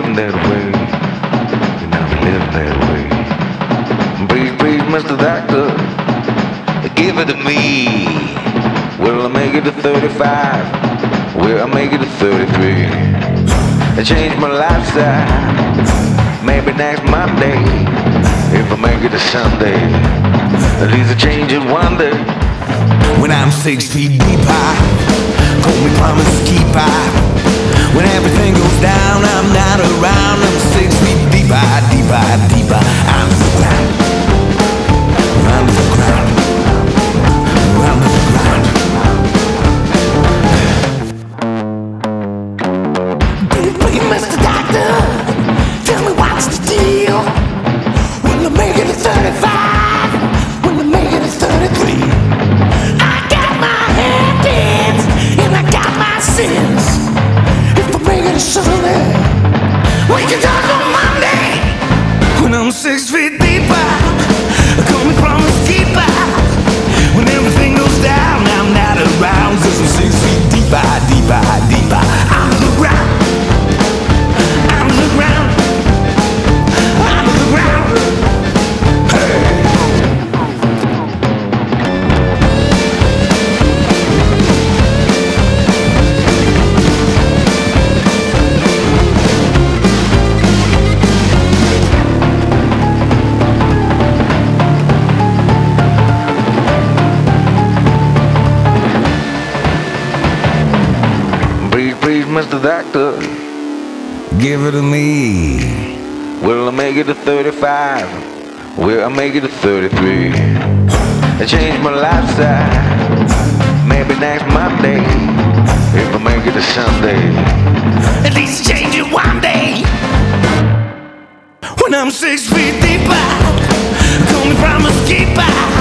living that way. You're not living that way. Please, please, Mr. Doctor, give it to me. Will I make it to 35? Will I make it to 33? I changed my lifestyle. Maybe next Monday, if I make it to Sunday, at least I change it one day. When I'm 6 feet deep high, call me promise keeper. When everything goes down, I'm not around. I'm 6 feet deeper, deeper, deeper. I'm the ground. I'm the ground. I'm the ground. Baby, Mr. Doctor, tell me what's the deal. Will I make it to 35? Will I make it to 33? I got my habits and I got my sins. If I make it to Sunday, we can talk on Monday. When I'm 6 feet deeper, call me promise keeper. When everything goes down, I'm not around. 'Cause I'm 6 feet deeper, deeper, deeper. I'm the ground. I'm the ground. I'm the ground. Hey. Please, please, Mr. Doctor, Give it to me. will I make it to 35? Will I make it to 33? I changed my lifestyle. Maybe next Monday, if I make it to Sunday. At least change it one day. When I'm 6 feet deeper, call me promise keeper.